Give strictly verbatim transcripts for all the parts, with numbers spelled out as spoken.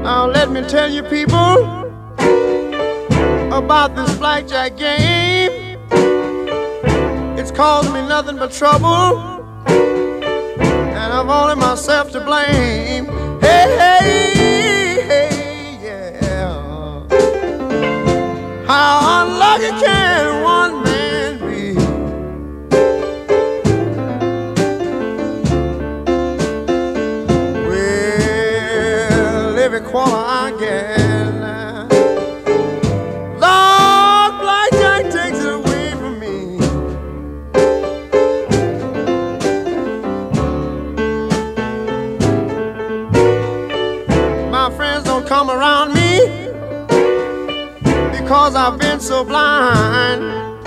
Now let me tell you people about this blackjack game. It's caused me nothing but trouble, and I've only myself to blame. Hey, hey, hey, yeah. How unlucky can one man be? Well, every quarter I get, Lord, blackjack takes it away from me. My friends don't come around me because I've been so blind.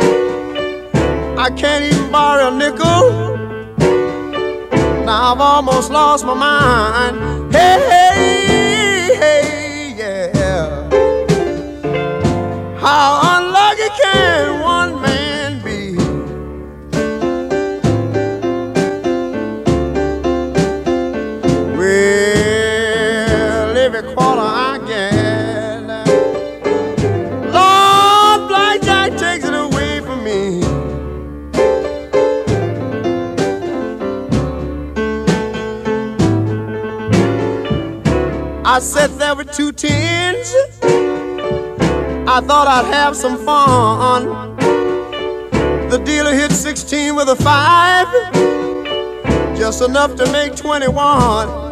I can't even borrow a nickel. Now I've almost lost my mind. Hey, hey, hey, yeah. How unlucky can one man be? Well, every quarter I get, Lord, blackjack takes it away from me. I sat there with two tens. I thought I'd have some fun. The dealer hit sixteen with a five, just enough to make twenty-one.